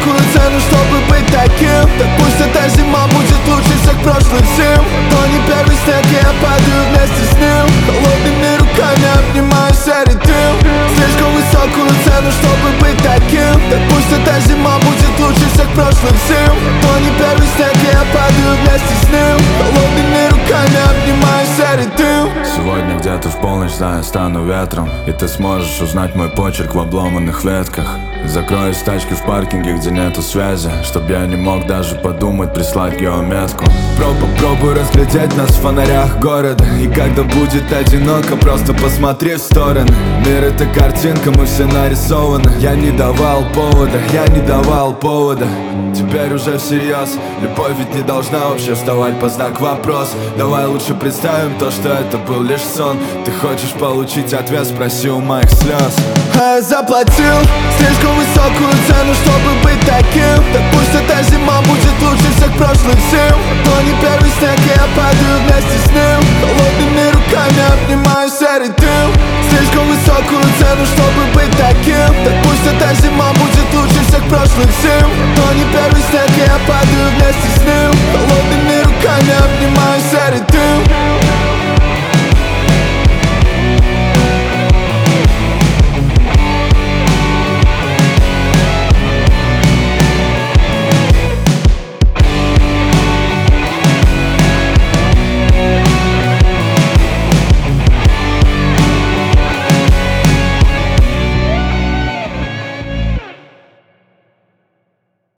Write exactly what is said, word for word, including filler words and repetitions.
высокую цену, чтобы быть таким. Так пусть эта зима будет лучше всех прошлых зим. То не первый снег, и я падаю вместе с ним. Холодными руками обнимаю серый дым. Слишком высокую цену, чтобы быть таким. Так пусть эта зима будет лучше всех прошлых зим. То не первый снег, и я падаю вместе с ним. Холодными руками обнимаю серый дым. Сегодня где-то в полночь, знаю, стану ветром, и ты сможешь узнать мой почерк в обломанных ветках. Закроюсь в тачке в паркинге, где нету связи, чтоб я не мог даже подумать прислать геометку. Попробуй разглядеть нас в фонарях города, и когда будет одиноко, просто посмотри в стороны. Мир это картинка, мы все нарисованы. Я не давал повода, я не давал повода. Теперь уже всерьез, любовь ведь не должна вообще вставать по знак вопрос. Давай лучше представим то, что это был лишь сон. Ты хочешь получить ответ, спроси у моих слез. А я заплатил слишком высокую цену, чтобы быть таким. Так пусть эта зима будет лучше всех прошлых зим. То не первый снег, и я падаю вместе с ним. Холодными руками обнимаю серый дым. Слишком высокую цену, чтобы быть таким. Так пусть эта зима будет лучше всех прошлых зим. То не первый снег, и я падаю вместе с ним. Холодными руками обнимаю серый дым.